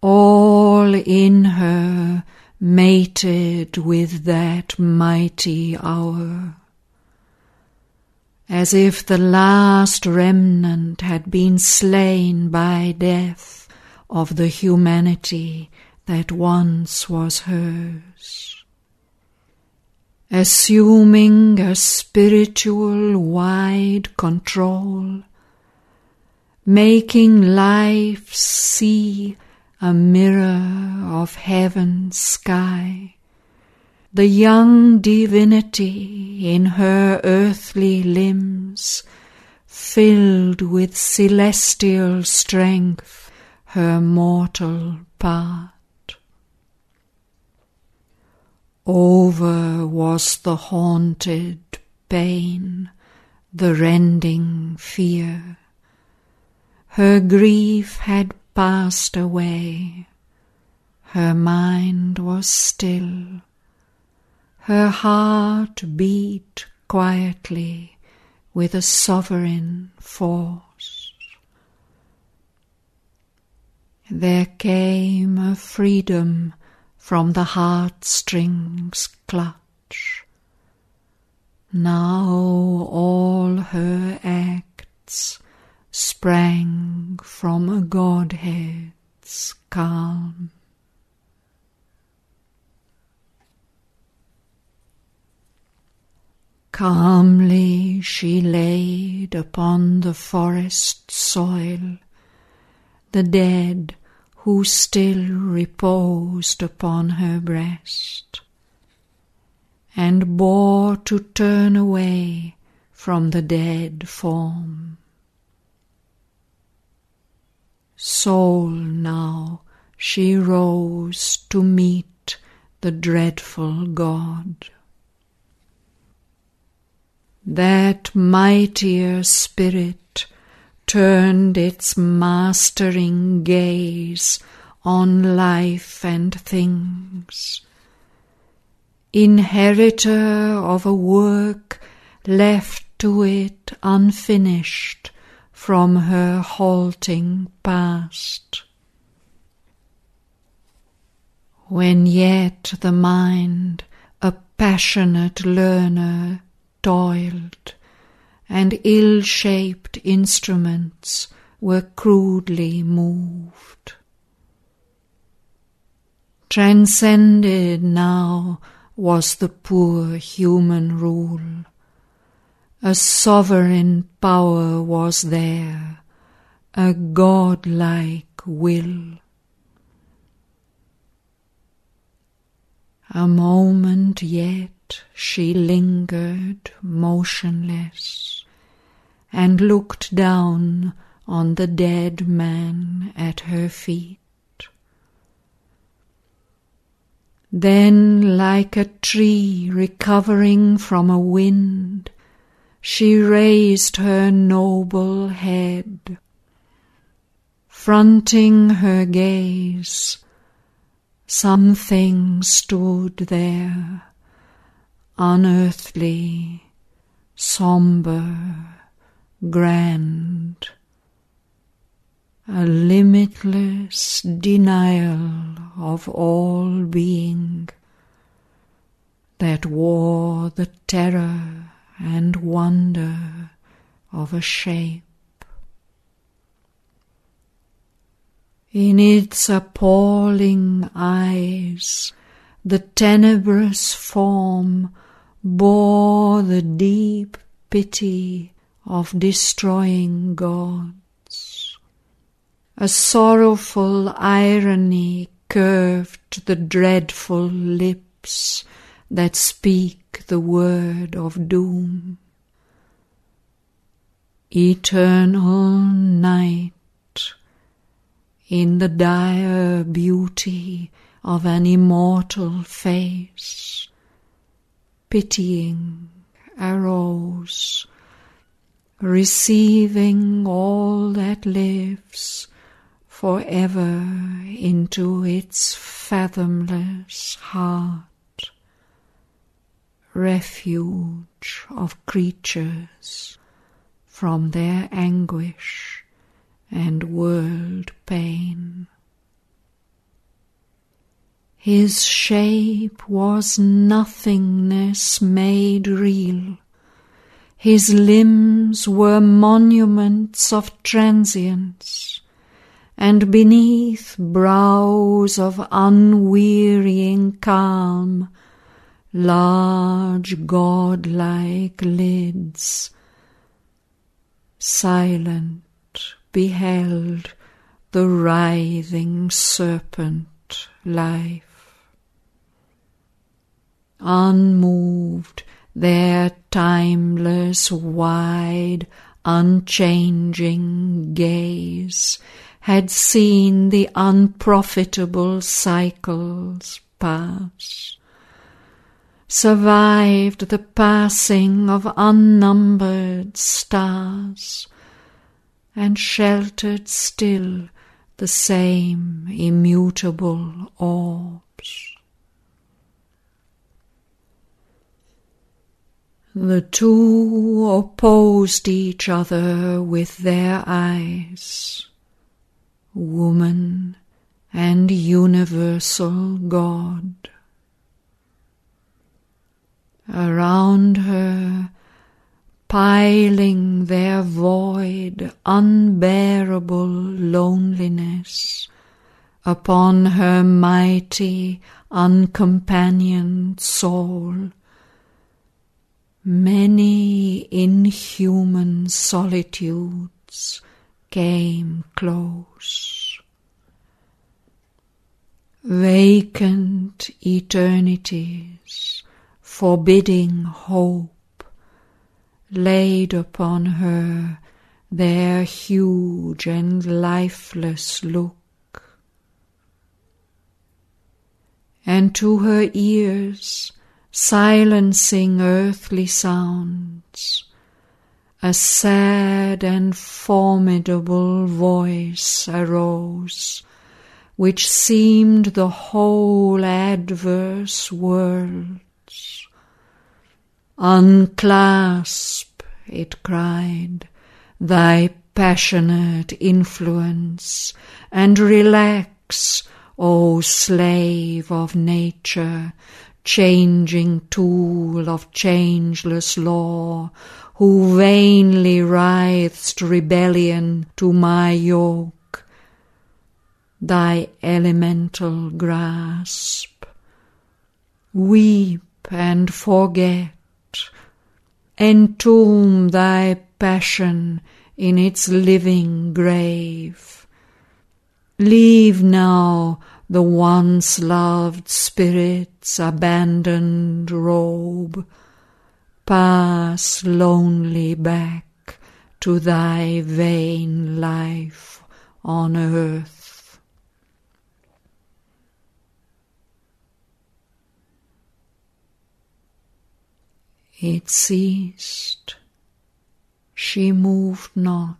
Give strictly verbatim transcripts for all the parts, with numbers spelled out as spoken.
all in her mated with that mighty hour, as if the last remnant had been slain by death of the humanity that once was hers. Assuming a spiritual wide control, making life see a mirror of heaven's sky, the young divinity in her earthly limbs filled with celestial strength her mortal part. Over was the haunted pain, the rending fear. Her grief had passed away. Her mind was still. Her heart beat quietly with a sovereign force. There came a freedom from the heartstrings' clutch. Now all her acts sprang from a Godhead's calm. Calmly she laid upon the forest soil the dead who still reposed upon her breast, and bore to turn away from the dead form. Soul now she rose to meet the dreadful God. That mightier spirit turned its mastering gaze on life and things, inheritor of a work left to it unfinished from her halting past. When yet the mind, a passionate learner, toiled, and ill-shaped instruments were crudely moved. Transcended now was the poor human rule. A sovereign power was there, a godlike will. A moment yet she lingered motionless, and looked down on the dead man at her feet. Then, like a tree recovering from a wind, she raised her noble head. Fronting her gaze, something stood there, unearthly, sombre, grand, a limitless denial of all being that wore the terror and wonder of a shape. In its appalling eyes, the tenebrous form bore the deep pity of destroying gods. A sorrowful irony curved the dreadful lips that speak the word of doom. Eternal night, in the dire beauty of an immortal face, pitying arose, receiving all that lives forever into its fathomless heart, refuge of creatures from their anguish and world pain. His shape was nothingness made real. His limbs were monuments of transience, and beneath brows of unwearying calm, large godlike lids, silent beheld the writhing serpent life. Unmoved, their timeless, wide, unchanging gaze had seen the unprofitable cycles pass, survived the passing of unnumbered stars, and sheltered still the same immutable orbs. The two opposed each other with their eyes, woman and universal God. Around her, piling their void, unbearable loneliness upon her mighty, uncompanioned soul, many inhuman solitudes came close. Vacant eternities, forbidding hope, laid upon her their huge and lifeless look. And to her ears, silencing earthly sounds, a sad and formidable voice arose, which seemed the whole adverse world's. Unclasp, it cried, thy passionate influence, and relax, O slave of nature, changing tool of changeless law, who vainly writhest rebellion to my yoke. Thy elemental grasp, weep and forget, entomb thy passion in its living grave. Leave now the once loved spirit's abandoned robe, pass lonely back to thy vain life on earth. It ceased, she moved not,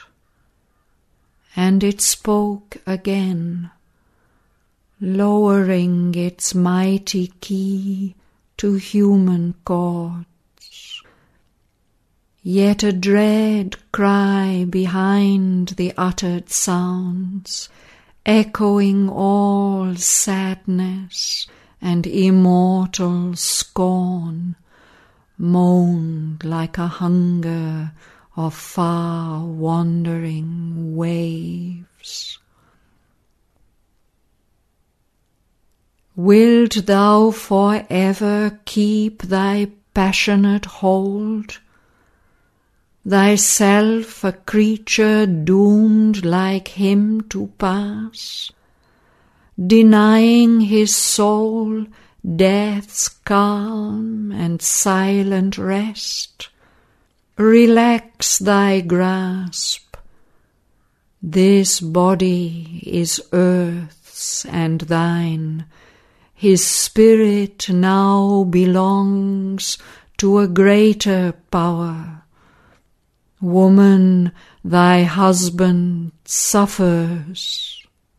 and it spoke again, lowering its mighty key to human chords. Yet a dread cry behind the uttered sounds, echoing all sadness and immortal scorn, moaned like a hunger of far-wandering waves. Wilt thou for ever keep thy passionate hold, thyself a creature doomed like him to pass, denying his soul death's calm and silent rest? Relax thy grasp. This body is earth's and thine. His spirit now belongs to a greater power. Woman, thy husband suffers.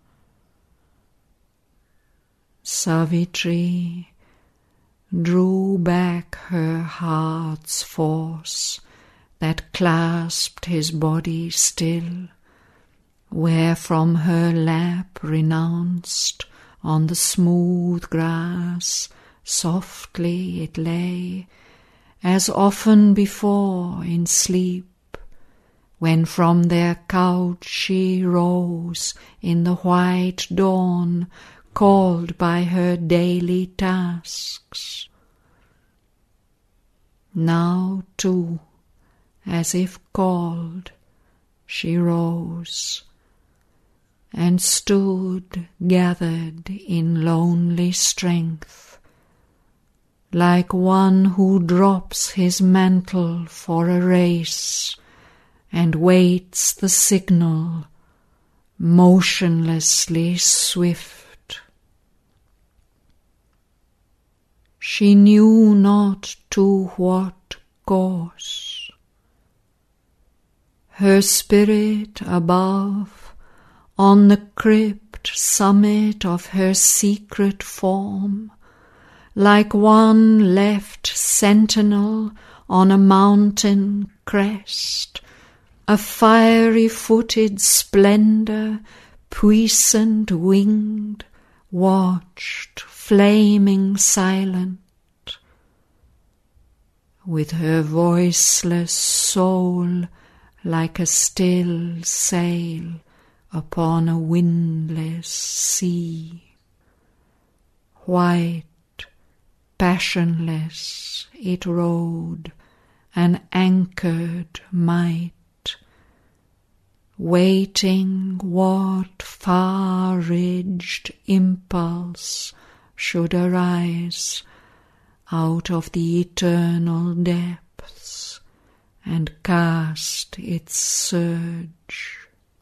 Savitri drew back her heart's force that clasped his body still, where from her lap renounced On the smooth grass softly it lay, as often before in sleep, when from their couch she rose in the white dawn, called by her daily tasks. Now too, as if called, she rose, and stood gathered in lonely strength, like one who drops his mantle for a race and waits the signal, motionlessly swift. She knew not to what course. Her spirit above, on the crypt summit of her secret form, like one left sentinel on a mountain crest, a fiery-footed splendour, puissant winged, watched, flaming silent, with her voiceless soul like a still sail upon a windless sea. White, passionless, it rode, an anchored might, waiting what far-ridged impulse should arise out of the eternal depths and cast its surge.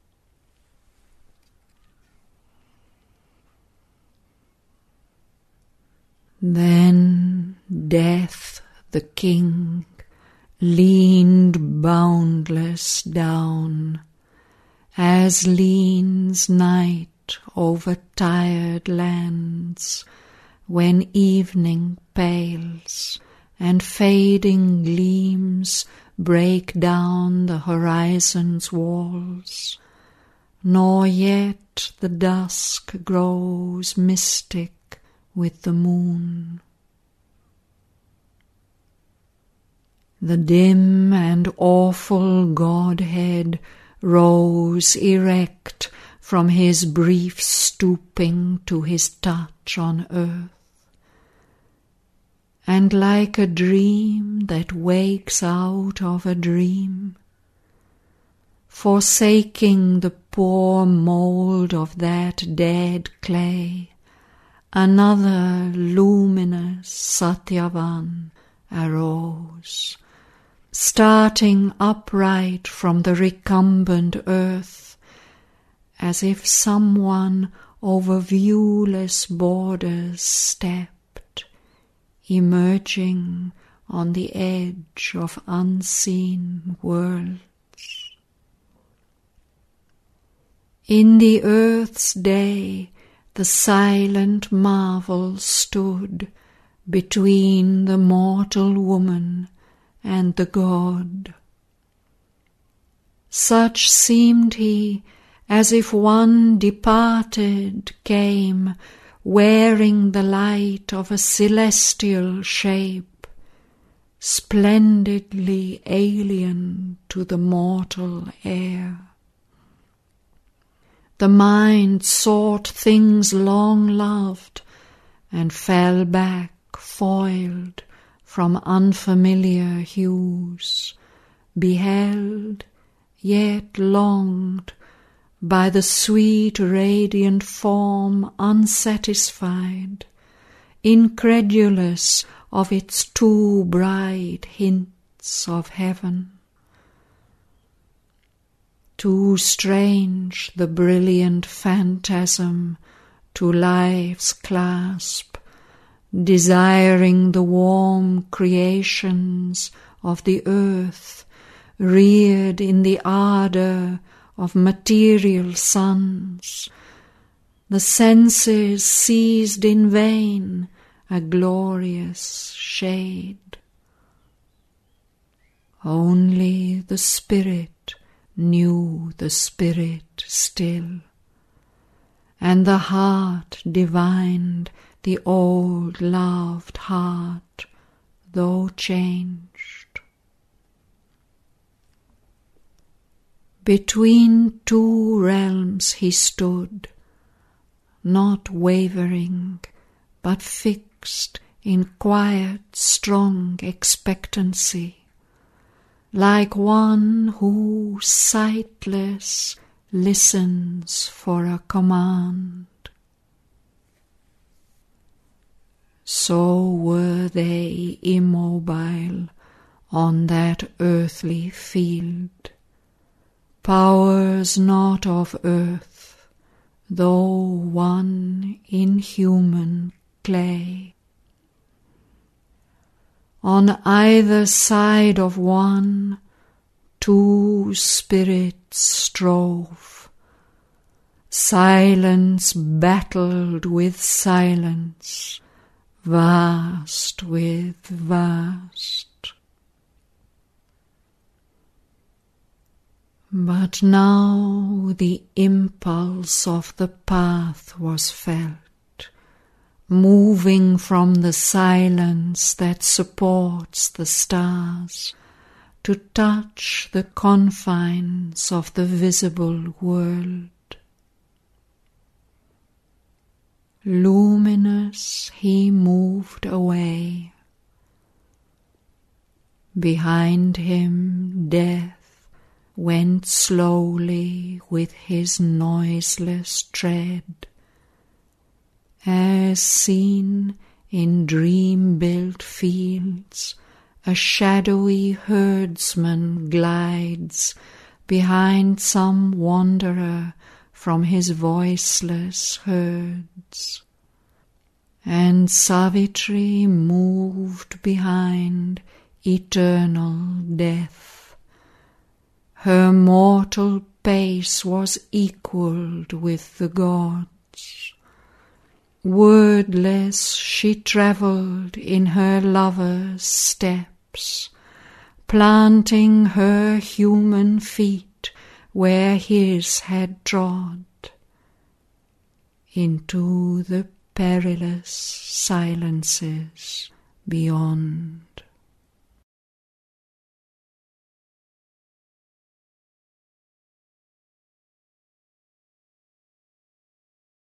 Then Death the King leaned boundless down, as leans night over tired lands, when evening pales and fading gleams break down the horizon's walls, nor yet the dusk grows mystic with the moon. The dim and awful Godhead rose erect from his brief stooping to his touch on earth, and like a dream that wakes out of a dream, forsaking the poor mould of that dead clay, another luminous Satyavan arose, starting upright from the recumbent earth, as if someone over viewless borders stepped, emerging on the edge of unseen worlds. In the earth's day, the silent marvel stood between the mortal woman and the God. Such seemed he, as if one departed came, wearing the light of a celestial shape, splendidly alien to the mortal air. The mind sought things long loved, and fell back foiled from unfamiliar hues, beheld, yet longed, by the sweet radiant form unsatisfied, incredulous of its too bright hints of heaven. Too strange the brilliant phantasm to life's clasp, desiring the warm creations of the earth, reared in the ardour of material suns, the senses seized in vain a glorious shade. Only the spirit knew the spirit still, and the heart divined the old loved heart, though changed. Between two realms he stood, not wavering, but fixed in quiet, strong expectancy, like one who, sightless, listens for a command. So were they immobile on that earthly field, powers not of earth, though one in human clay. On either side of one, two spirits strove. Silence battled with silence, vast with vast. But now the impulse of the path was felt, moving from the silence that supports the stars to touch the confines of the visible world. Luminous he moved away. Behind him death went slowly with his noiseless tread, as seen in dream-built fields a shadowy herdsman glides behind some wanderer from his voiceless herds. And Savitri moved behind eternal death. Her mortal pace was equalled with the gods. Wordless she travelled in her lover's steps, planting her human feet where his had trod, into the perilous silences beyond.